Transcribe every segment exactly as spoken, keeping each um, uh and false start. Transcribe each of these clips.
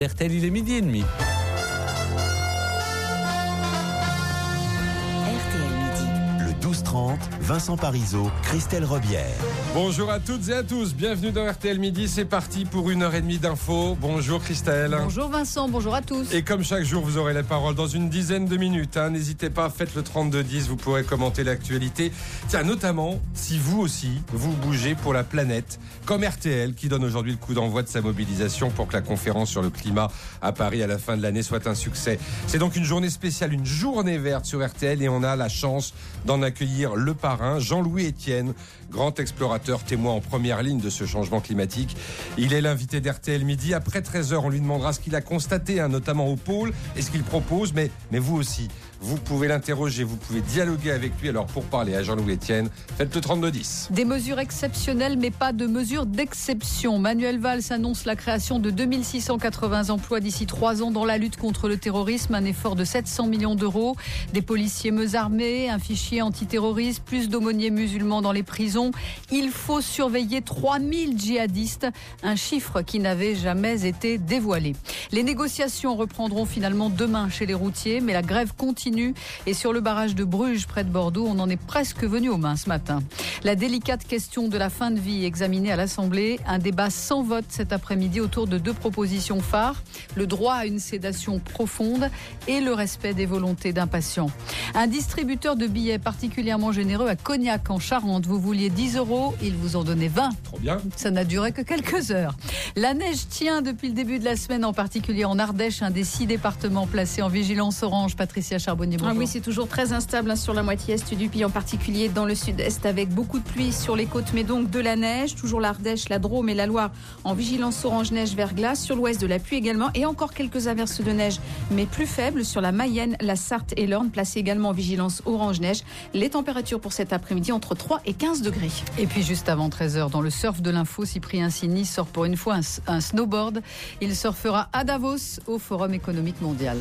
R T L, il est midi et demi. douze trente, Vincent Parisot, Christelle Robière. Bonjour à toutes et à tous, bienvenue dans R T L Midi, c'est parti pour une heure et demie d'infos. Bonjour Christelle. Bonjour Vincent, bonjour à tous. Et comme chaque jour, vous aurez la parole dans une dizaine de minutes. Hein. N'hésitez pas, faites le trente-deux dix, vous pourrez commenter l'actualité. Tiens, notamment, si vous aussi, vous bougez pour la planète, comme R T L qui donne aujourd'hui le coup d'envoi de sa mobilisation pour que la conférence sur le climat à Paris à la fin de l'année soit un succès. C'est donc une journée spéciale, une journée verte sur R T L et on a la chance d'en accueillir le parrain, Jean-Louis Etienne, grand explorateur, témoin en première ligne de ce changement climatique. Il est l'invité d'R T L Midi. Après treize heures, on lui demandera ce qu'il a constaté, hein, notamment au pôle, et ce qu'il propose, mais, mais vous aussi. Vous pouvez l'interroger, vous pouvez dialoguer avec lui. Alors pour parler à Jean-Louis Etienne, faites le trente-deux dix. Des mesures exceptionnelles, mais pas de mesures d'exception. Manuel Valls annonce la création de deux mille six cent quatre-vingts emplois d'ici trois ans dans la lutte contre le terrorisme. Un effort de sept cents millions d'euros. Des policiers mieux armés, un fichier antiterroriste, plus d'aumôniers musulmans dans les prisons. Il faut surveiller trois mille djihadistes, un chiffre qui n'avait jamais été dévoilé. Les négociations reprendront finalement demain chez les routiers, mais la grève continue. Et sur le barrage de Bruges, près de Bordeaux, on en est presque venu aux mains ce matin. La délicate question de la fin de vie examinée à l'Assemblée. Un débat sans vote cet après-midi autour de deux propositions phares. Le droit à une sédation profonde et le respect des volontés d'un patient. Un distributeur de billets particulièrement généreux à Cognac en Charente. Vous vouliez dix euros, il vous en donnait vingt. Trop bien. Ça n'a duré que quelques heures. La neige tient depuis le début de la semaine, en particulier en Ardèche, un des six départements placés en vigilance orange. Patricia Charbonnier. Ah oui, c'est toujours très instable hein, sur la moitié est du pays, en particulier dans le sud-est, avec beaucoup de pluie sur les côtes, mais donc de la neige. Toujours l'Ardèche, la Drôme et la Loire en vigilance orange neige verglas. Sur l'ouest, de la pluie également, et encore quelques averses de neige, mais plus faibles sur la Mayenne, la Sarthe et l'Orne, placés également en vigilance orange neige. Les températures pour cet après-midi entre trois et quinze degrés. Et puis juste avant treize heures, dans le surf de l'info, Cyprien Sini sort pour une fois un, un snowboard. Il surfera à Davos au Forum économique mondial.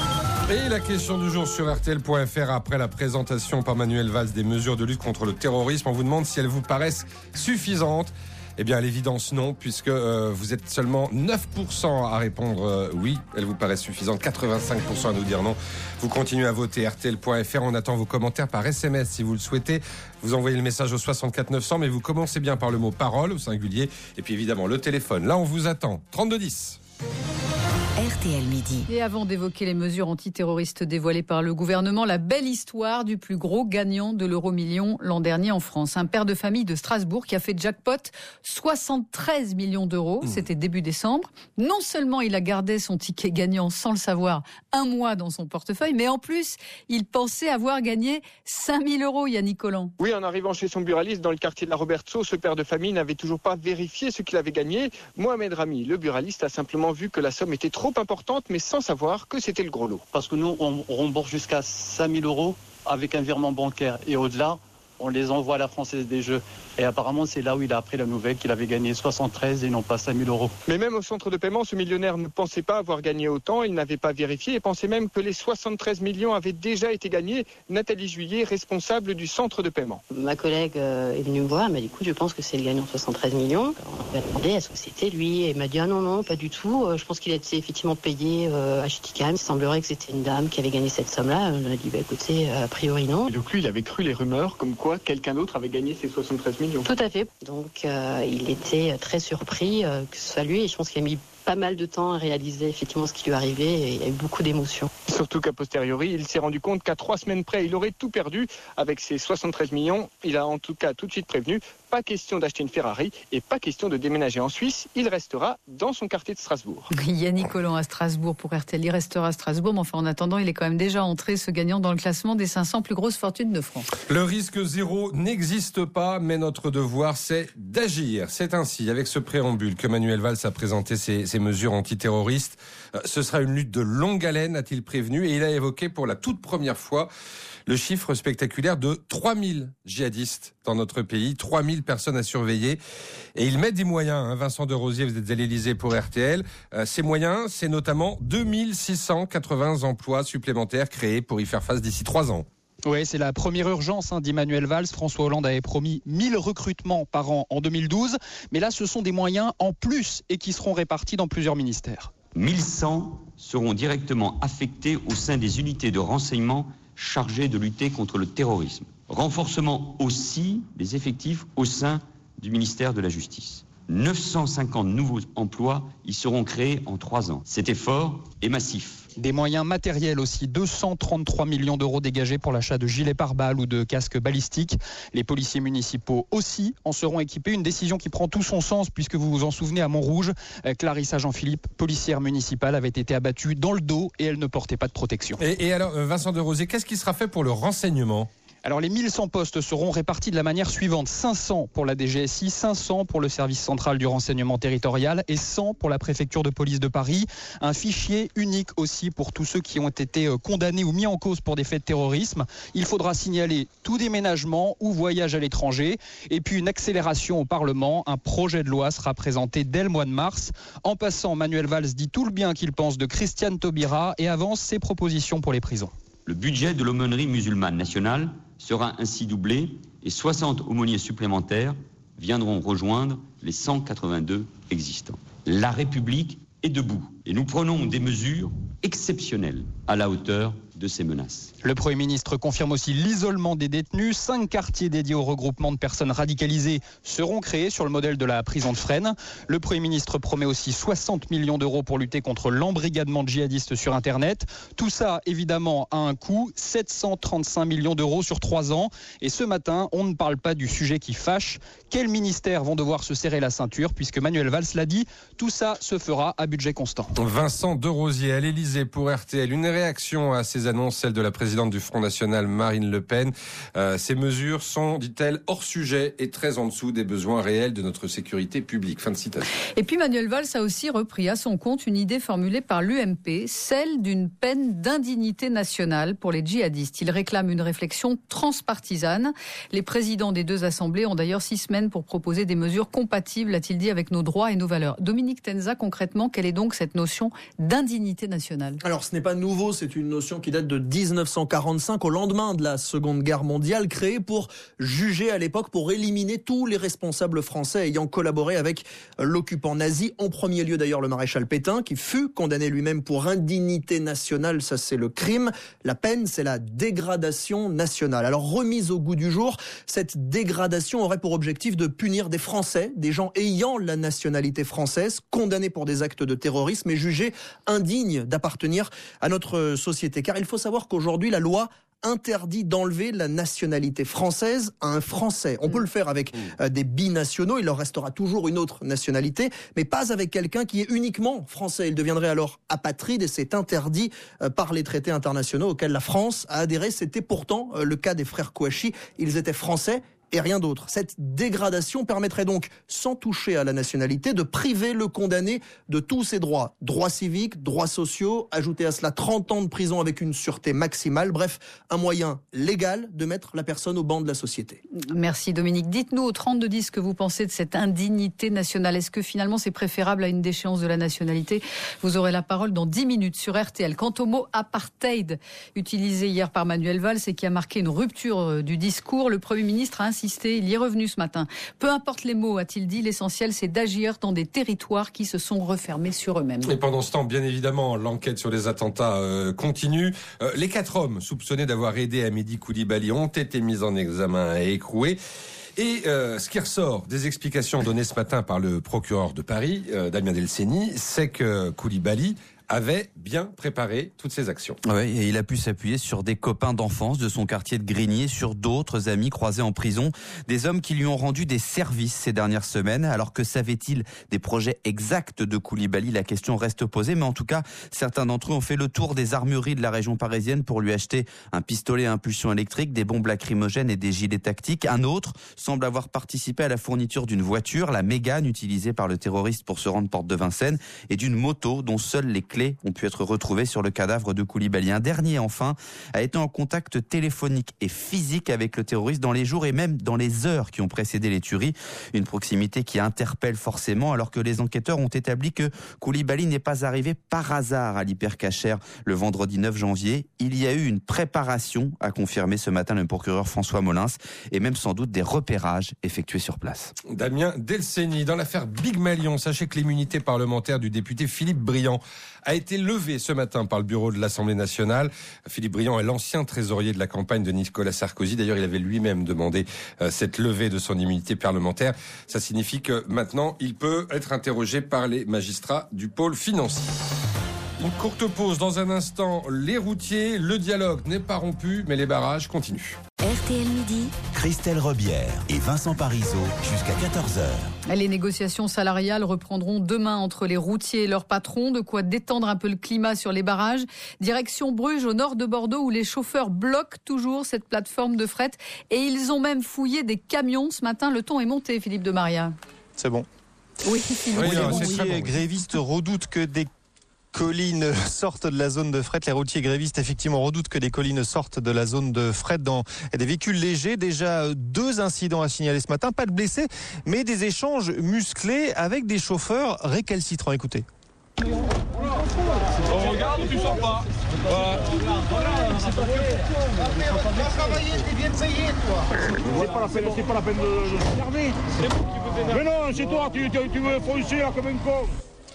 Et la question du jour sur R T L point F R après la présentation par Manuel Valls des mesures de lutte contre le terrorisme. On vous demande si elles vous paraissent suffisantes. Eh bien, à l'évidence, non, puisque euh, vous êtes seulement neuf pour cent à répondre euh, oui, elles vous paraissent suffisantes, quatre-vingt-cinq pour cent à nous dire non. Vous continuez à voter R T L point F R. On attend vos commentaires par S M S si vous le souhaitez. Vous envoyez le message au soixante-quatre neuf cents, mais vous commencez bien par le mot parole au singulier. Et puis évidemment, le téléphone. Là, on vous attend. trente-deux dix. R T L Midi. Et avant d'évoquer les mesures antiterroristes dévoilées par le gouvernement, la belle histoire du plus gros gagnant de l'euro-million l'an dernier en France. Un père de famille de Strasbourg qui a fait jackpot soixante-treize millions d'euros. Mmh. C'était début décembre. Non seulement il a gardé son ticket gagnant sans le savoir un mois dans son portefeuille, mais en plus, il pensait avoir gagné cinq mille euros, Yannick Collant. Oui, en arrivant chez son buraliste dans le quartier de la Robertsau, ce père de famille n'avait toujours pas vérifié ce qu'il avait gagné. Mohamed Rami, le buraliste, a simplement vu que la somme était trop importante, mais sans savoir que c'était le gros lot. Parce que nous, on rembourse jusqu'à cinq mille euros avec un virement bancaire. Et au-delà, on les envoie à la Française des Jeux. Et apparemment, c'est là où il a appris la nouvelle qu'il avait gagné soixante-treize et non pas cinq mille euros. Mais même au centre de paiement, ce millionnaire ne pensait pas avoir gagné autant. Il n'avait pas vérifié et pensait même que les soixante-treize millions avaient déjà été gagnés. Nathalie Juillet, responsable du centre de paiement. Ma collègue est venue me voir, elle m'a dit écoute, je pense que c'est le gagnant de soixante-treize millions. On lui a demandé est-ce que c'était lui et elle m'a dit ah non, non, pas du tout. Je pense qu'il a été effectivement payé à Chiticam. Il semblerait que c'était une dame qui avait gagné cette somme-là. On a dit bah, écoutez, a priori non. Et donc lui, il avait cru les rumeurs comme quoi quelqu'un d'autre avait gagné ces soixante-treize millions. Tout à fait. Donc euh, il était très surpris euh, que ce soit lui et je pense qu'il a mis pas mal de temps à réaliser effectivement ce qui lui arrivait et il y a eu beaucoup d'émotions. Surtout qu'à posteriori, il s'est rendu compte qu'à trois semaines près, il aurait tout perdu avec ses soixante-treize millions. Il a en tout cas tout de suite prévenu, pas question d'acheter une Ferrari et pas question de déménager en Suisse. Il restera dans son quartier de Strasbourg. Yannick Collant à Strasbourg pour R T L. Il restera à Strasbourg, mais enfin en attendant, il est quand même déjà entré, ce gagnant, dans le classement des cinq cents plus grosses fortunes de France. Le risque zéro n'existe pas, mais notre devoir, c'est d'agir. C'est ainsi, avec ce préambule, que Manuel Valls a présenté ses, ses mesures antiterroristes. Euh, ce sera une lutte de longue haleine, a-t-il prévenu, et il a évoqué pour la toute première fois le chiffre spectaculaire de trois mille djihadistes dans notre pays, trois mille personnes à surveiller. Et il met des moyens, hein. Vincent de Rosier, vous êtes à l'Élysée pour R T L. Euh, ces moyens, c'est notamment deux mille six cent quatre-vingts emplois supplémentaires créés pour y faire face d'ici trois ans. Oui, c'est la première urgence, hein, dit Manuel Valls. François Hollande avait promis mille recrutements par an en deux mille douze. Mais là, ce sont des moyens en plus et qui seront répartis dans plusieurs ministères. mille cent seront directement affectés au sein des unités de renseignement chargées de lutter contre le terrorisme. Renforcement aussi des effectifs au sein du ministère de la Justice. neuf cent cinquante nouveaux emplois y seront créés en trois ans. Cet effort est massif. Des moyens matériels aussi, deux cent trente-trois millions d'euros dégagés pour l'achat de gilets pare-balles ou de casques balistiques. Les policiers municipaux aussi en seront équipés. Une décision qui prend tout son sens puisque vous vous en souvenez à Montrouge, Clarissa Jean-Philippe, policière municipale, avait été abattue dans le dos et elle ne portait pas de protection. Et, et alors, Vincent Desrosiers, qu'est-ce qui sera fait pour le renseignement ? Alors les mille cent postes seront répartis de la manière suivante. cinq cents pour la D G S I, cinq cents pour le service central du renseignement territorial et cent pour la préfecture de police de Paris. Un fichier unique aussi pour tous ceux qui ont été condamnés ou mis en cause pour des faits de terrorisme. Il faudra signaler tout déménagement ou voyage à l'étranger. Et puis une accélération au Parlement. Un projet de loi sera présenté dès le mois de mars. En passant, Manuel Valls dit tout le bien qu'il pense de Christiane Taubira et avance ses propositions pour les prisons. Le budget de l'aumônerie musulmane nationale sera ainsi doublé et soixante aumôniers supplémentaires viendront rejoindre les cent quatre-vingt-deux existants. La République est debout et nous prenons des mesures exceptionnelles à la hauteur de ces menaces. Le Premier ministre confirme aussi l'isolement des détenus. Cinq quartiers dédiés au regroupement de personnes radicalisées seront créés sur le modèle de la prison de Fresnes. Le Premier ministre promet aussi soixante millions d'euros pour lutter contre l'embrigadement djihadiste sur Internet. Tout ça, évidemment, a un coût, sept cent trente-cinq millions d'euros sur trois ans. Et ce matin, on ne parle pas du sujet qui fâche. Quels ministères vont devoir se serrer la ceinture puisque Manuel Valls l'a dit, tout ça se fera à budget constant. Vincent Desrosiers à l'Élysée pour R T L. Une réaction à ces annonces, celle de la présidente du Front National, Marine Le Pen. Euh, ces mesures sont, dit-elle, hors sujet et très en dessous des besoins réels de notre sécurité publique. Fin de citation. Et puis Manuel Valls a aussi repris à son compte une idée formulée par l'U M P, celle d'une peine d'indignité nationale pour les djihadistes. Il réclame une réflexion transpartisane. Les présidents des deux assemblées ont d'ailleurs six semaines pour proposer des mesures compatibles, a-t-il dit, avec nos droits et nos valeurs. Dominique Tenza, concrètement, quelle est donc cette notion d'indignité nationale ? Alors ce n'est pas nouveau, c'est une notion qui date de dix-neuf cent quarante-cinq, au lendemain de la Seconde Guerre mondiale, créée pour juger à l'époque, pour éliminer tous les responsables français ayant collaboré avec l'occupant nazi. En premier lieu d'ailleurs le maréchal Pétain, qui fut condamné lui-même pour indignité nationale, ça c'est le crime. La peine, c'est la dégradation nationale. Alors remise au goût du jour, cette dégradation aurait pour objectif de punir des Français, des gens ayant la nationalité française, condamnés pour des actes de terrorisme et jugés indignes d'appartenir à notre société. Car il faut savoir qu'aujourd'hui, la loi interdit d'enlever la nationalité française à un Français. On peut le faire avec euh, des binationaux, il leur restera toujours une autre nationalité, mais pas avec quelqu'un qui est uniquement français. Il deviendrait alors apatride et c'est interdit euh, par les traités internationaux auxquels la France a adhéré. C'était pourtant euh, le cas des frères Kouachi. Ils étaient français et rien d'autre. Cette dégradation permettrait donc, sans toucher à la nationalité, de priver le condamné de tous ses droits. Droits civiques, droits sociaux, ajouter à cela trente ans de prison avec une sûreté maximale. Bref, un moyen légal de mettre la personne au banc de la société. Merci Dominique. Dites-nous au trente-deux dix ce que vous pensez de cette indignité nationale. Est-ce que finalement c'est préférable à une déchéance de la nationalité ? Vous aurez la parole dans dix minutes sur R T L. Quant au mot apartheid, utilisé hier par Manuel Valls et qui a marqué une rupture du discours, le Premier ministre a insisté. Il y est revenu ce matin. Peu importe les mots, a-t-il dit, l'essentiel c'est d'agir dans des territoires qui se sont refermés sur eux-mêmes. Et pendant ce temps, bien évidemment, l'enquête sur les attentats euh, continue. Euh, les quatre hommes soupçonnés d'avoir aidé Hamidi Koulibaly ont été mis en examen et écroués. Et euh, ce qui ressort des explications données ce matin par le procureur de Paris, euh, Damien Delceni, c'est que Koulibaly avait bien préparé toutes ses actions. Oui, et il a pu s'appuyer sur des copains d'enfance de son quartier de Grigny, sur d'autres amis croisés en prison, des hommes qui lui ont rendu des services ces dernières semaines. Alors que savait-il des projets exacts de Koulibaly ? La question reste posée, mais en tout cas, certains d'entre eux ont fait le tour des armureries de la région parisienne pour lui acheter un pistolet à impulsion électrique, des bombes lacrymogènes et des gilets tactiques. Un autre semble avoir participé à la fourniture d'une voiture, la Mégane utilisée par le terroriste pour se rendre porte de Vincennes, et d'une moto dont seules les clés ont pu être retrouvées sur le cadavre de Koulibaly. Un dernier, enfin, a été en contact téléphonique et physique avec le terroriste dans les jours et même dans les heures qui ont précédé les tueries. Une proximité qui interpelle forcément alors que les enquêteurs ont établi que Koulibaly n'est pas arrivé par hasard à l'Hypercacher le vendredi neuf janvier. Il y a eu une préparation, a confirmé ce matin le procureur François Molins, et même sans doute des repérages effectués sur place. Damien Delceni, dans l'affaire Big Malion, sachez que l'immunité parlementaire du député Philippe Briand a été levée ce matin par le bureau de l'Assemblée nationale. Philippe Briand est l'ancien trésorier de la campagne de Nicolas Sarkozy. D'ailleurs, il avait lui-même demandé euh, cette levée de son immunité parlementaire. Ça signifie que maintenant, il peut être interrogé par les magistrats du pôle financier. Une courte pause dans un instant. Les routiers, le dialogue n'est pas rompu, mais les barrages continuent. R T L Midi, Christelle Robière et Vincent Parisot jusqu'à quatorze heures. Les négociations salariales reprendront demain entre les routiers et leurs patrons, de quoi détendre un peu le climat sur les barrages. Direction Bruges, au nord de Bordeaux, où les chauffeurs bloquent toujours cette plateforme de fret. Et ils ont même fouillé des camions ce matin. Le ton est monté, Philippe de Maria. C'est bon. Oui, Philippe. Oui, les non, routiers les grévistes redoutent que des collines sortent de la zone de fret. Les routiers grévistes, effectivement, redoutent que des collines sortent de la zone de fret dans des véhicules légers. Déjà deux incidents à signaler ce matin. Pas de blessés, mais des échanges musclés avec des chauffeurs récalcitrants. Écoutez. On regarde ou tu sors pas? Voilà. Va travailler, t'es bien payé, toi. C'est pas la peine, c'est pas la peine de s'énerver. C'est vous qui vous énervez. Mais non, c'est toi, tu, tu, tu me foncer là comme un con.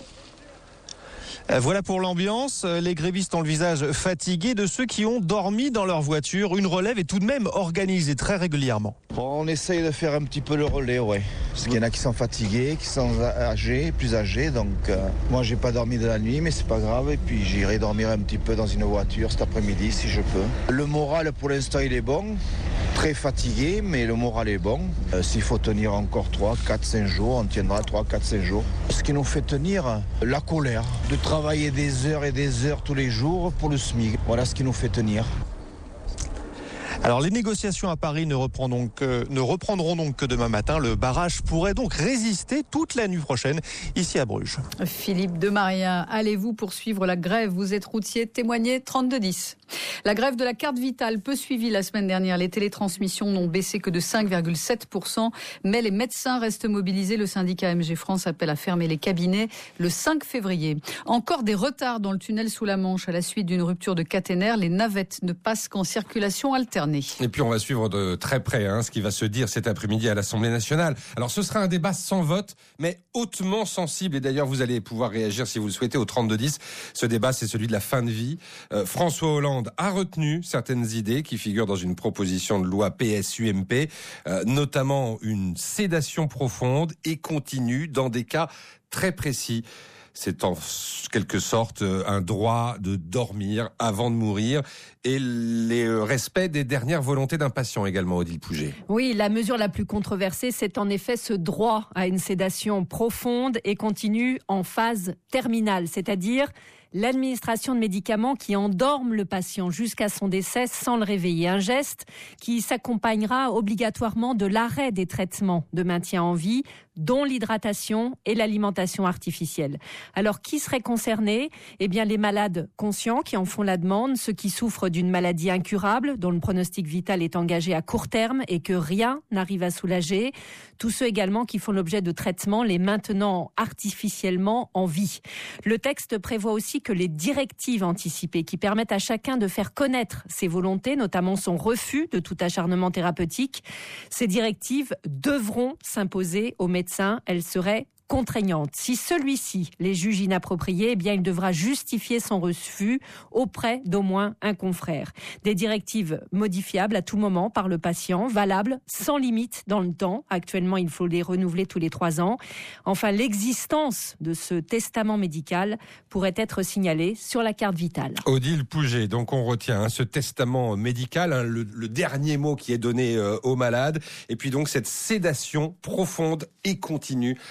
Voilà pour l'ambiance. Les grévistes ont le visage fatigué de ceux qui ont dormi dans leur voiture. Une relève est tout de même organisée très régulièrement. Bon, on essaye de faire un petit peu le relais, ouais. Parce qu'il y en a qui sont fatigués, qui sont âgés, plus âgés. Donc, euh, moi, j'ai pas dormi de la nuit, mais c'est pas grave. Et puis, j'irai dormir un petit peu dans une voiture cet après-midi, si je peux. Le moral, pour l'instant, il est bon. Très fatigué, mais le moral est bon. Euh, s'il faut tenir encore trois, quatre, cinq jours, on tiendra trois, quatre, cinq jours. Ce qui nous fait tenir, la colère. De travailler des heures et des heures tous les jours pour le SMIC. Voilà ce qui nous fait tenir. Alors les négociations à Paris ne reprendront, donc, euh, ne reprendront donc que demain matin. Le barrage pourrait donc résister toute la nuit prochaine ici à Bruges. Philippe de Maria, allez-vous poursuivre la grève? Vous êtes routier, témoignez trente-deux dix. La grève de la carte vitale, peu suivie la semaine dernière. Les télétransmissions n'ont baissé que de cinq virgule sept pour cent, mais les médecins restent mobilisés. Le syndicat M G France appelle à fermer les cabinets le cinq février. Encore des retards dans le tunnel sous la Manche à la suite d'une rupture de caténaire. Les navettes ne passent qu'en circulation alternée. Et puis on va suivre de très près hein, ce qui va se dire cet après-midi à l'Assemblée nationale. Alors ce sera un débat sans vote, mais hautement sensible. Et d'ailleurs vous allez pouvoir réagir si vous le souhaitez au trente-deux dix. Ce débat, c'est celui de la fin de vie. Euh, François Hollande a retenu certaines idées qui figurent dans une proposition de loi P S U M P, euh, notamment une sédation profonde et continue dans des cas très précis. C'est en quelque sorte un droit de dormir avant de mourir et le respect des dernières volontés d'un patient également, Odile Pouget. Oui, la mesure la plus controversée, c'est en effet ce droit à une sédation profonde et continue en phase terminale, c'est-à-dire l'administration de médicaments qui endorment le patient jusqu'à son décès sans le réveiller. Un geste qui s'accompagnera obligatoirement de l'arrêt des traitements de maintien en vie, dont l'hydratation et l'alimentation artificielle. Alors, qui serait concerné ? Eh bien, les malades conscients qui en font la demande, ceux qui souffrent d'une maladie incurable, dont le pronostic vital est engagé à court terme et que rien n'arrive à soulager. Tous ceux également qui font l'objet de traitements, les maintenant artificiellement en vie. Le texte prévoit aussi que les directives anticipées qui permettent à chacun de faire connaître ses volontés, notamment son refus de tout acharnement thérapeutique, ces directives devront s'imposer aux médecins. Elles seraient contraignantes. Si celui-ci les juge inappropriées, eh bien, il devra justifier son refus auprès d'au moins un confrère. Des directives modifiables à tout moment par le patient, valables sans limite dans le temps. Actuellement, il faut les renouveler tous les trois ans. Enfin, l'existence de ce testament médical pourrait être signalée sur la carte vitale. Odile Pouget, donc on retient hein, ce testament médical, hein, le, le dernier mot qui est donné euh, aux malades, et puis donc cette sédation profonde et continue avant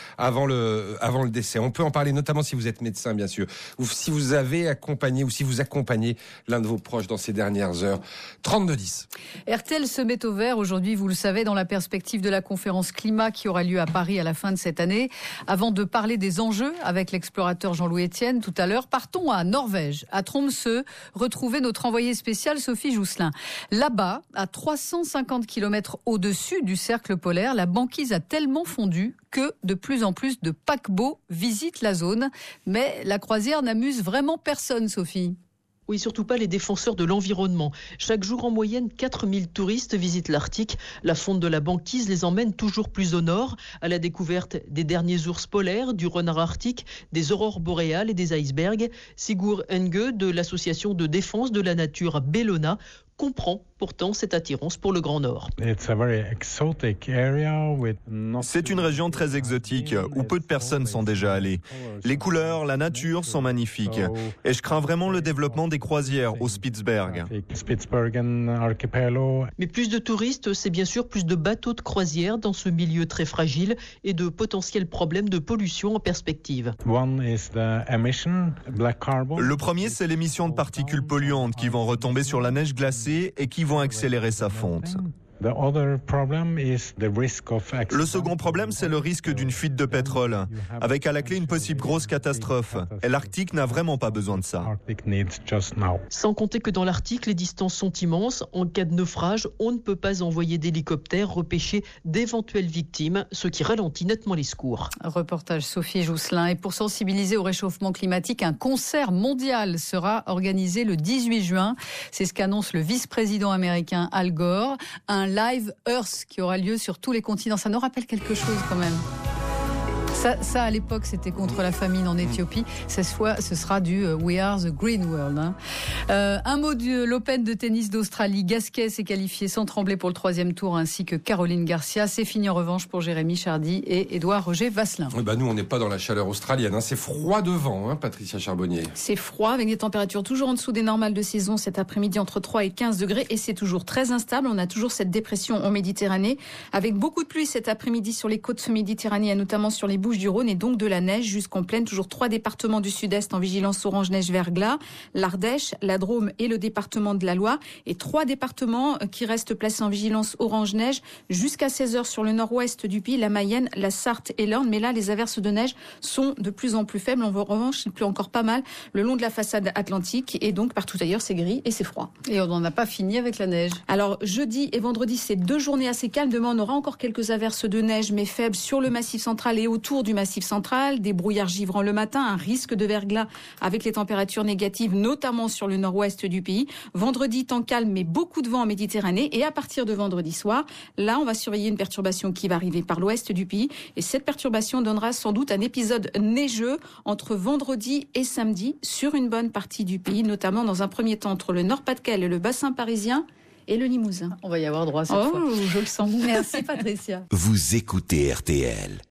le, avant le décès. On peut en parler notamment si vous êtes médecin, bien sûr, ou si vous avez accompagné ou si vous accompagnez l'un de vos proches dans ces dernières heures. trente-deux dix. R T L se met au vert aujourd'hui, vous le savez, dans la perspective de la conférence climat qui aura lieu à Paris à la fin de cette année. Avant de parler des enjeux avec l'explorateur Jean-Louis Etienne tout à l'heure, partons à Norvège, à Tromsø, retrouver notre envoyée spéciale Sophie Jousselin. Là-bas, à trois cent cinquante kilomètres au-dessus du cercle polaire, la banquise a tellement fondu que de plus en plus de paquebots visitent la zone. Mais la croisière n'amuse vraiment personne, Sophie. Oui, surtout pas les défenseurs de l'environnement. Chaque jour, en moyenne, quatre mille touristes visitent l'Arctique. La fonte de la banquise les emmène toujours plus au nord, à la découverte des derniers ours polaires, du renard arctique, des aurores boréales et des icebergs. Sigurd Enge, de l'association de défense de la nature Bellona, comprend pourtant cette attirance pour le Grand Nord. C'est une région très exotique où peu de personnes sont déjà allées. Les couleurs, la nature sont magnifiques. Et je crains vraiment le développement des croisières au Spitsberg. Mais plus de touristes, c'est bien sûr plus de bateaux de croisière dans ce milieu très fragile et de potentiels problèmes de pollution en perspective. Le premier, c'est l'émission de particules polluantes qui vont retomber sur la neige glacée et qui vont accélérer sa fonte. Le second problème, c'est le risque d'une fuite de pétrole, avec à la clé une possible grosse catastrophe. Et l'Arctique n'a vraiment pas besoin de ça. Sans compter que dans l'Arctique, les distances sont immenses. En cas de naufrage, on ne peut pas envoyer d'hélicoptères repêcher d'éventuelles victimes, ce qui ralentit nettement les secours. Reportage Sophie Jousselin. Et pour sensibiliser au réchauffement climatique, un concert mondial sera organisé le dix-huit juin. C'est ce qu'annonce le vice-président américain Al Gore. Un Live Earth qui aura lieu sur tous les continents. Ça nous rappelle quelque chose quand même. Ça, ça à l'époque, c'était contre la famine en Éthiopie. Cette fois, ce sera du uh, We Are the Green World. Hein. Euh, un mot de l'Open de tennis d'Australie. Gasquet s'est qualifié sans trembler pour le troisième tour, ainsi que Caroline Garcia. C'est fini en revanche pour Jérémy Chardy et Édouard Roger Vasselin. Oui, bah nous, on n'est pas dans la chaleur australienne. Hein. C'est froid devant, hein, Patricia Charbonnier. C'est froid, avec des températures toujours en dessous des normales de saison cet après-midi, entre trois et quinze degrés. Et c'est toujours très instable. On a toujours cette dépression en Méditerranée, avec beaucoup de pluie cet après-midi sur les côtes méditerranéennes, notamment sur les Bouches-du-Rhône, et donc de la neige jusqu'en plaine. Toujours trois départements du sud-est en vigilance orange neige verglas, l'Ardèche, la Drôme et le département de la Loire, et trois départements qui restent placés en vigilance orange neige jusqu'à seize heures sur le nord-ouest du pays, la Mayenne, la Sarthe et l'Orne. Mais là, les averses de neige sont de plus en plus faibles. En revanche, il pleut encore pas mal le long de la façade atlantique, et donc partout ailleurs, c'est gris et c'est froid. Et on n'en a pas fini avec la neige. Alors, jeudi et vendredi, c'est deux journées assez calmes. Demain, on aura encore quelques averses de neige, mais faibles sur le massif central et autour du massif central, des brouillards givrants le matin, un risque de verglas avec les températures négatives, notamment sur le nord-ouest du pays. Vendredi, temps calme, mais beaucoup de vent en Méditerranée. Et à partir de vendredi soir, là, on va surveiller une perturbation qui va arriver par l'ouest du pays. Et cette perturbation donnera sans doute un épisode neigeux entre vendredi et samedi sur une bonne partie du pays, notamment dans un premier temps entre le Nord-Pas-de-Calais et le bassin parisien et le Limousin. On va y avoir droit cette oh, fois. Je le sens. Merci Patricia. Vous écoutez R T L.